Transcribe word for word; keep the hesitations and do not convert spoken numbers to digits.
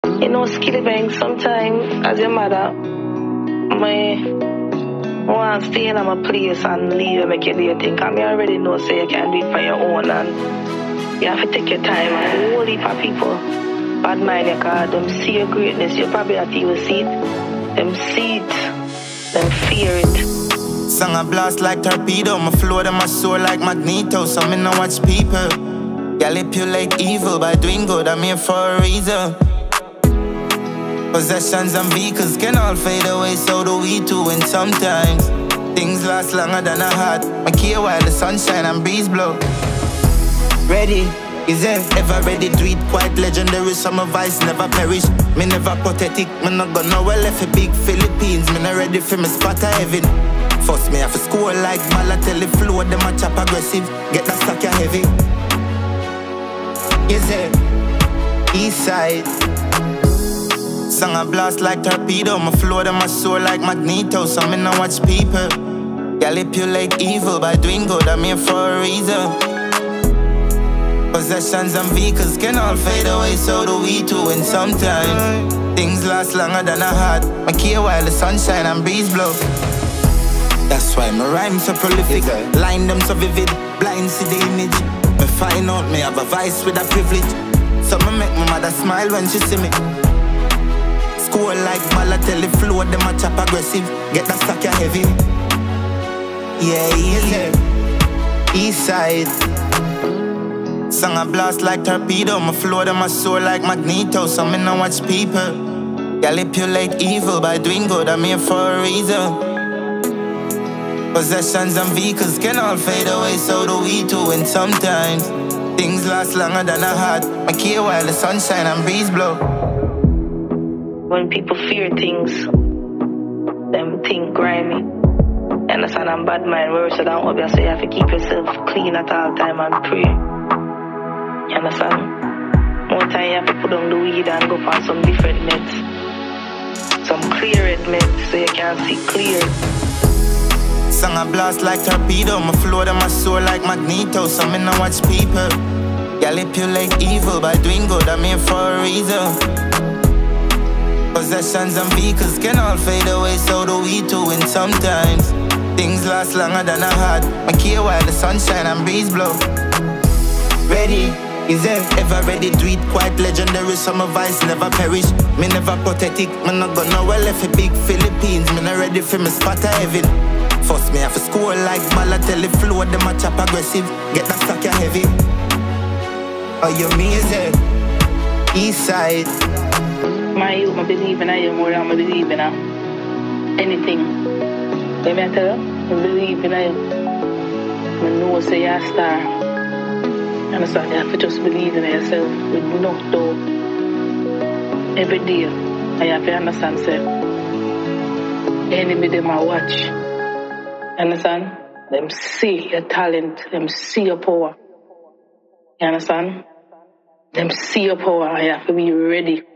You know, Skilly Bang, sometime as your mother, my want to stay in my place and leave and make you do your thing. Because I already know, say you can do it for your own and you have to take your time. And a whole heap of people bad mind you, because them see your greatness. You probably not even see it. Them see it, them fear it. Song a blast like torpedo, my flow to my soul like magneto. So me no watch people manipulate evil by doing good. I'm here for a reason. Possessions and vehicles can all fade away, so do we too. And sometimes things last longer than I had. I care while the sunshine and breeze blow. Ready? Is it ever ready? Do it quite legendary. Summer vice never perish. Me never pathetic. Me not gonna well left a big Philippines. Me not ready for me spot of heaven. First me have to score like Balotelli flow. Them a chop aggressive. Get that stack ya heavy. Is it east side? Song a blast like torpedo. My flow to my soul like magneto. So me no watch people manipulate evil by doing good. I'm here for a reason. Possessions and vehicles can all fade away, so do we too. And sometimes things last longer than I had. I care while the sunshine and breeze blow. That's why my rhymes so prolific, line them so vivid, blind see the image. Me find out me have a vice with a privilege. So me make my mother smile when she see me. School like Balotelli flow, them a chop aggressive. Get that stack ya heavy. Yeah, yeah, east side. Song a blast like torpedo, my flow to my soul like magneto. So me no watch people manipulate evil by doing good. I'm here for a reason. Possessions and vehicles can all fade away, so do we too. And sometimes things last longer than I had. I care while the sunshine and breeze blow. When people fear things, them think grimy. You understand? I'm bad mind worse than obviously you have to keep yourself clean at all time and pray. You understand? More time you have to put on the weed and go find some different meds. Some clear meds so you can see clear. Song a blast like torpedo, my flow to my soul like magneto. So me no watch people manipulate evil by doing good. I'm here for a reason. Possessions and vehicles can all fade away, so do we too. And sometimes things last longer than I had. I care while the sunshine and breeze blow. Ready? Is it ever ready? Do it quite legendary. Summer vice never perish. Me never pathetic. Me not gonna well left a big Philippines. Me not ready for me spot of heaven. First me have to score like Balotelli flow. Them a chop aggressive. Get that stack ya heavy. Oh, you mean is it east side? My youth, I believe in you more than I believe in uh, anything. Let me tell you, I believe in you. I know say you're a star. You understand? You have to just believe in yourself with no doubt. Every day, I have to understand, sir. Enemy them I watch. You understand? Them see your talent, them see your power. You understand? Them see your power, and you have to be ready.